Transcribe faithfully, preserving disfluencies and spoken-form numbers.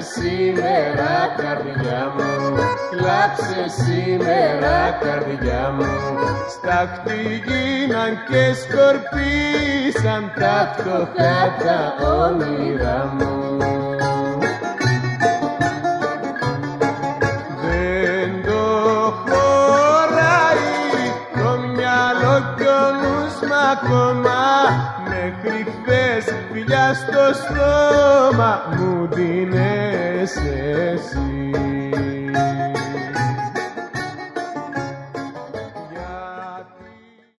σήμερα καρδιά μου, κλάψε σήμερα καρδιά μου. Στάχτη γίναν και σκορπίσαν τα φτωχά τα όνειρά μου. Δεν το χωράει το μυαλό κι ο νους μ' ακόμα, με κρυφές φιλιά στο στόμα μου δίνες εσύ.